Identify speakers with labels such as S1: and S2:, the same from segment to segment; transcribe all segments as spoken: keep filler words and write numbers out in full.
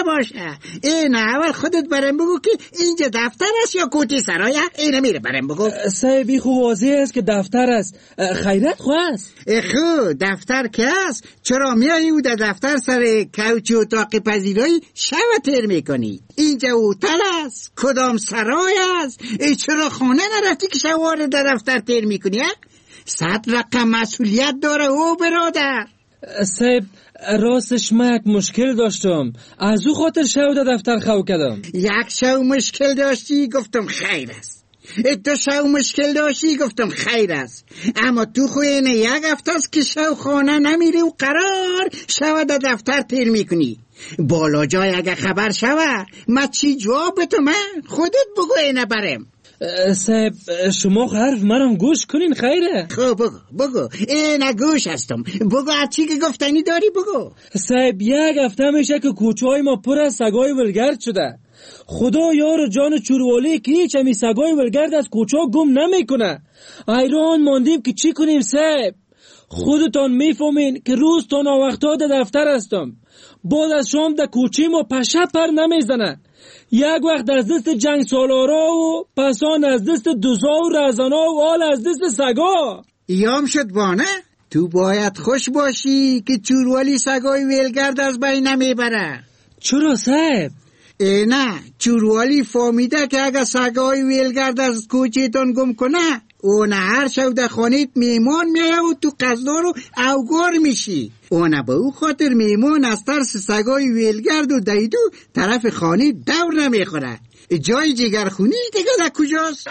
S1: نباشه. این اول خودت برام بگو که اینجا دفتر است یا کوتی سرایه؟ اینو میره برام بگو.
S2: صاحبی خوب واضح است که دفتر است. خیرت خواست
S1: خو دفتر که است؟ چرا میایی او در دفتر سر کوچ اتاق پذیرایی شب تیر میکنی؟ اینجا هتل است؟ کدام سرای است؟ ای چرا خونه نرفتی که شب در دفتر تیر میکنی؟ صد رقم مسئولیت داره او برادر.
S2: صاحب راستش من یک مشکل داشتم، از او خاطر شب در دفتر خو کردم.
S1: یک شب مشکل داشتی؟ گفتم خیر است. تو شب مشکل داشتی؟ گفتم خیر است. اما تو خوین یک هفته است که شب خانه نمیری و قرار شب در دفتر تیر میکنی. بالا جای اگه خبر شوه ما چی جواب به تو؟ من خودت بگو اینه برم.
S2: صاحب شما حرف مرم گوش کنین خیره.
S1: خب بگو بگو اینه گوش هستم. بگو هر چی که گفتنی داری بگو.
S2: صاحب یک هفته میشه که کوچه های ما پر از سگای ولگرد شده. خدا یار جان چوروالی که هیچ همی سگای ولگرد از کوچه ها گم نمیکنه. ایران ماندیم که چی کنیم صاحب؟ خودتان میفهمین که روز تا ناوقتا در دفتر هستم، بعد از شام در کوچه ما پشه پر نمیزنه. یک وقت از دست جنگ سالارا و پسان از دست دوزا و رزانا و آل از دست سگا.
S1: ایام شد بانه؟ تو باید خوش باشی که چوروالی سگای ویلگرد از بین نمیبره.
S2: چرا صاحب؟
S1: نه چوروالی فهمیده که اگه سگای ویلگرد از کوچه تان گم کنه اون هر شب در خانیت میمون میه و تو قصدار و اوگار میشی. اون به او خاطر میمون از ترس سگای ویلگرد و دیدو طرف خانیت دور نمیخوره. جای جگرخونی دیگه در کجاست؟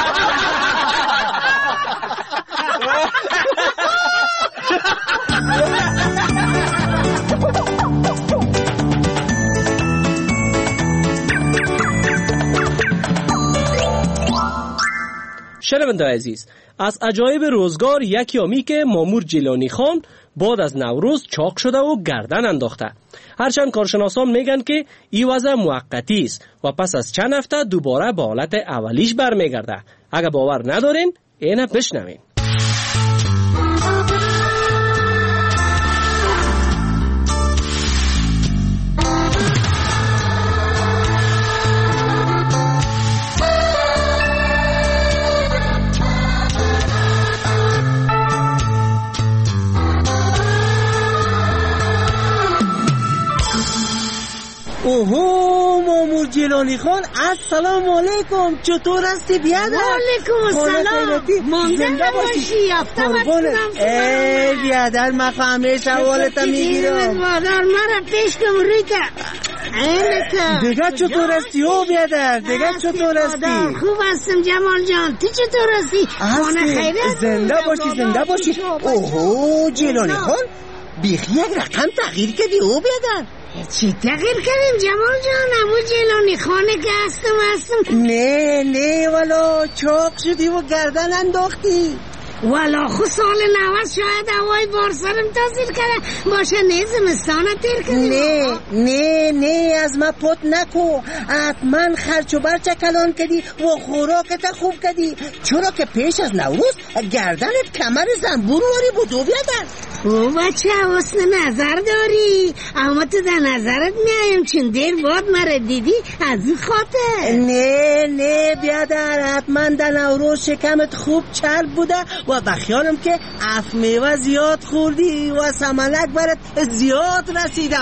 S3: شنونده عزیز، از عجایب روزگار یکیامی که مامور جیلانی خان بعد از نوروز چاق شده و گردن انداخته. هرچند کارشناسان میگن که این وضع موقتی است و پس از چند هفته دوباره به حالت اولیش برمیگرده. اگه باور ندارین اینه بشنوین.
S4: اوهو مامور جیلانی خان، السلام علیکم. چطور هستی بیادر؟
S5: علیکم السلام. مانده باشی یافته باشم.
S4: ای بیادر من همیشه حالتا میگیرم.
S5: مادر مرا پیش کم ریتا.
S4: دیگه چطور هستی او بیادر؟ دیگه چطور هستی؟
S5: خوب هستم جمال جان. تو چطور هستی؟ خانه خیره؟
S4: زنده باشی زنده باشی. اوهو جیلانی خان بیخی یک رقم تغییر کردی او بیادر.
S5: چی تغییر کردیم جمال جان؟ امو جیلانی خانه که هستم هستم.
S4: نه نه والا چاق شدی و گردن انداختی.
S5: والا خود سال نوز شاید هوای بارسرم تاثیر کرده باشه. نه زمستانه تیر کردیم.
S4: نه نه نه از ما پت نکو. حتما خرچ و برچه کلان کردی و خوراکت خوب کردی، چرا که پیش از نوروز گردنت کمر زنبور واری بود و بیادر.
S5: او بچه حسن نظر داری، اما تو در نظرت میایم چون دیر بعد مرا دیدی از این خاطر.
S4: نه نه بیادر حتما در نوروز شکمت خوب چرب بوده و بخیالم که اف میوه زیاد خوردی و سمنک برات زیاد رسیده.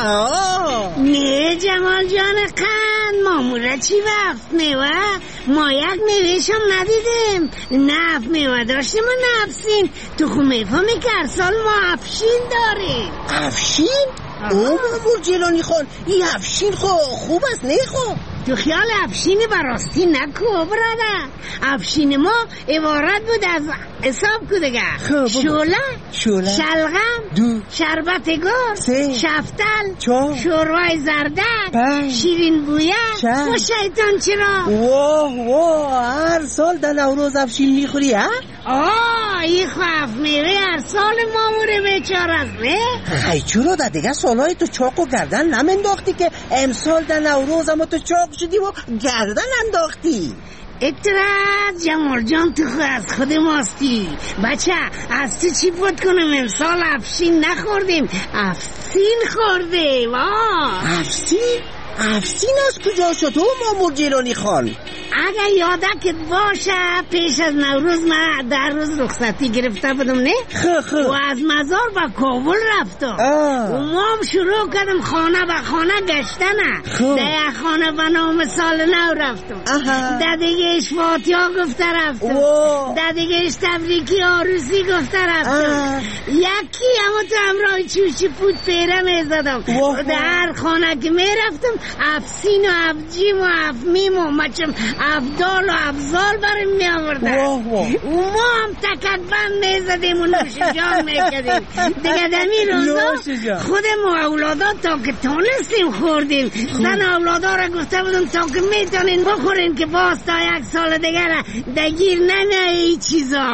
S5: نه جمال جان قند مامورا چی و اف میوه؟ ما یک میوهشم ندیدیم. نه اف میوه داشتیم و نه افسین. تو خو میفهمی که هر سال ما افشین داریم.
S4: افشین؟ او مامور جیلانی خان این افشین خو خوب است نه خو؟
S5: تو خیال افشینی براستی نکو برادر. افشین ما عبارت بود از حساب کدگه شوله
S4: شوله
S5: شلغم
S4: دو
S5: شربت گل
S4: سه
S5: شفتل
S4: چهار
S5: شوروای زردک
S4: پنج
S5: شیرین بویه
S4: شش
S5: و شیطان چرا.
S4: واه واه هر سال در نوروز افشین میخوری ها؟
S5: آه این خواف میوه هر سال مامور بیچار است نه؟
S4: خیلی چرا در دیگه سالهای تو چاق و گردن نمنداختی که امسال در نوروز اما تو چاق شدی و گردن انداختی؟
S5: اطراد جمال جان تو خود از خود ماستی. بچه از تو چی بود کنم امسال افشین نخوردیم افسین خورده. واه
S4: افسین؟ افسین از کجا شد و مامور جیلانی خان؟
S5: اگه یادکت باشه پیش از نوروز من در روز رخصتی گرفته بودم نه؟
S4: خه خه
S5: و از مزار با کابل رفتم و ما هم شروع کردم خانه به خانه گشتنه. در خانه به نام سال نو رفتم، در دیگهش فاتحه گفته رفتم، در دیگهش تبریکی عروسی گفته رفتم، یکی اما تو همراه چوچی پود پیره میزدم. در هر خانه که میرفتم افسین و افجیم و افمیم و مچم افدال و افزال بریم می آوردن و ما هم تکت بند میزدیم و نوش جان میکدیم. دیگه دمی روزا خودم و اولادا تا که تونستیم خوردیم. زن اولادا را گفته بودم تا که میتونین بخورین که باز تا یک سال دیگه را دگیر نمیه ای چیزا.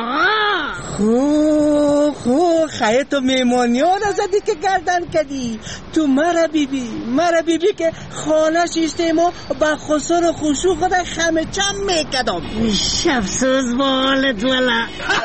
S4: خو خو خیلی تو میمانی ها را زدی که گردن کدی. تو مرا بیبی مرا بیبی که خانه شیشتیم و با خسر و خوشو خود خمه چم میکدم.
S5: افسوس با حالت والا.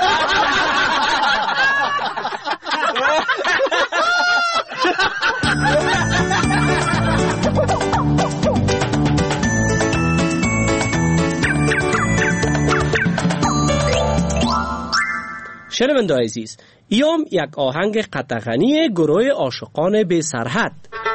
S3: شنونده عزیز، ایام یک آهنگ قطغنی گروه عاشقان بی سرحد.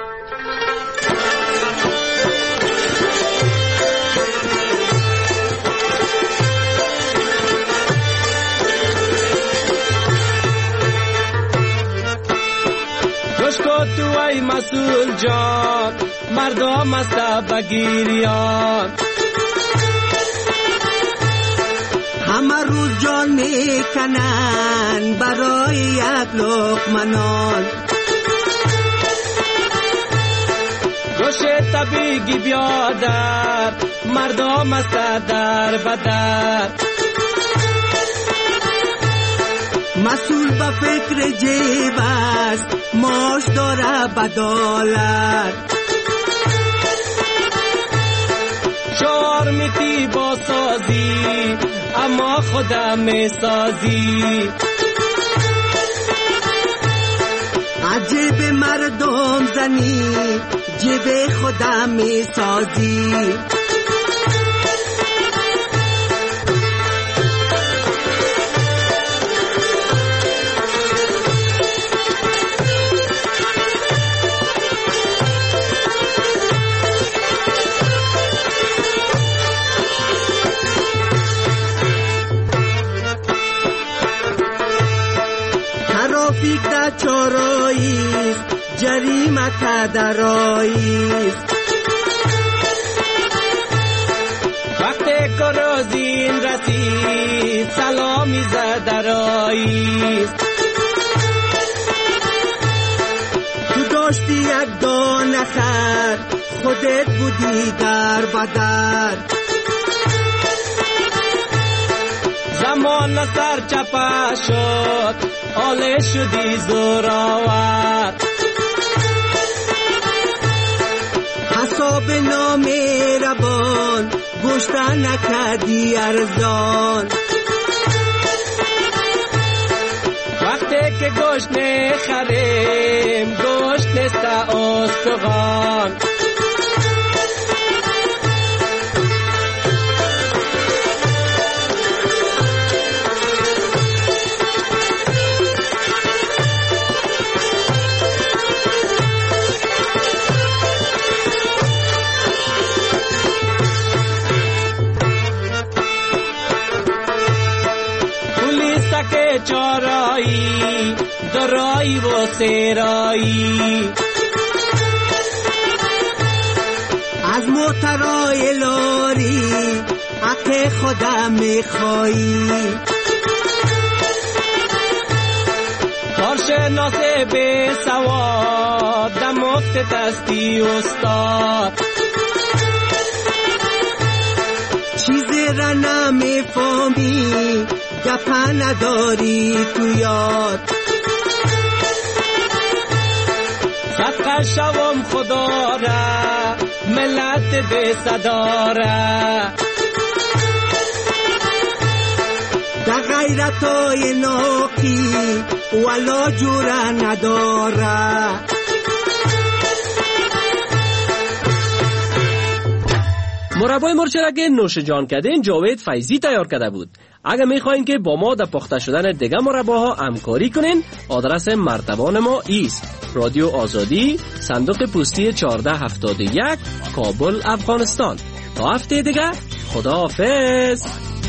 S3: گشکو تو ای مسئول جان مردم است بگیریان،
S4: همه روز جان میکنن برای یک لقمه نان.
S3: گوش طبیگی بیادر مردم است در بدر،
S4: مسئول به فکر جیب است ماش داره بدالت.
S3: شعار میتی با سازی اما خودم میسازی.
S4: عجب مردم زنی جیب خودم میسازی. ترافیک در چاراییست جریمت دراییست.
S3: وقتی که روزین رسید سلامی زدراییست.
S4: تو داشتی یک دانه خر خودت بودی در بدر.
S3: زمان سر چپا شد آله شدی زوراور.
S4: حساب نامهربان گوشت نکردی ارزان.
S3: وقتی که گوشت نخریم گوشت نیست استخوان. که چارایی درایی و سرایی
S4: از موترای لاری حق خودم میخوایی.
S3: کارشناس به سواد دمفت دستی استاد.
S4: چیزی را نمیفهمی گپا نداری تو یاد.
S3: صدقه شوم خدا را ملت به صدا را.
S4: در غیرتای ناقی ولا جوره نداره.
S3: مربای مرچ را که نوش جان کردین جاوید فیضی تیار کرده بود. اگر میخواین که با ما در پخته شدن دیگه مرباها همکاری کنین، آدرس مرتبان ما ایست: رادیو آزادی، صندوق پستی چهارده هفتاد و یک، کابل، افغانستان. تا هفته دیگه، خدا حافظ.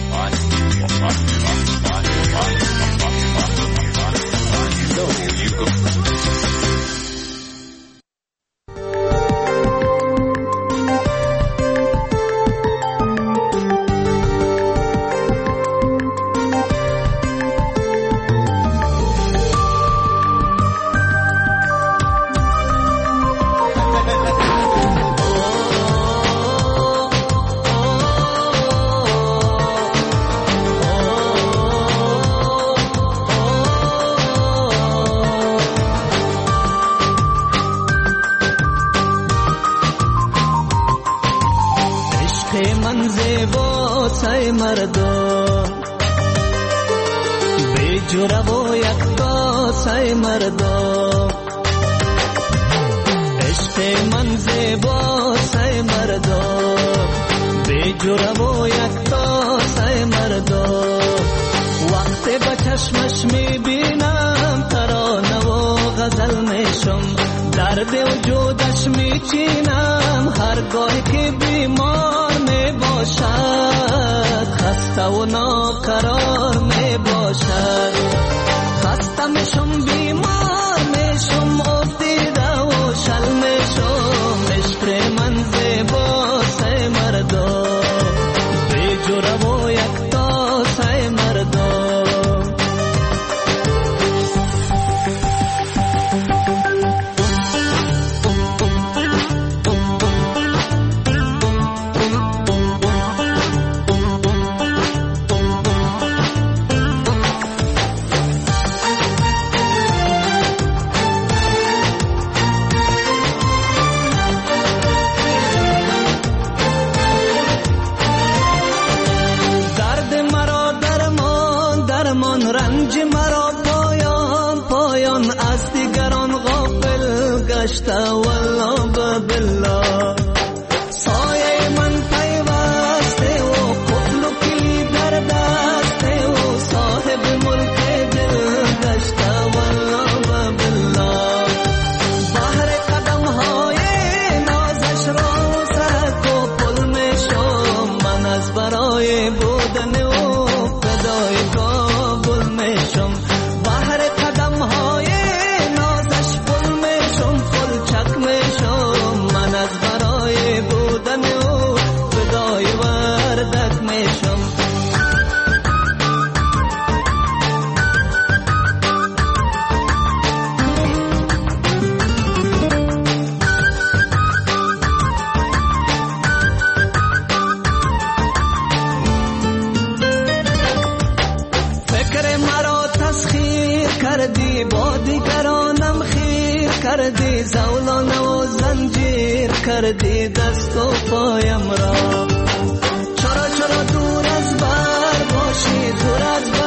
S6: کردی زولانه و زنجیر کردی دست و پایم را. چرا چرا دور از بر باشی، دور از بر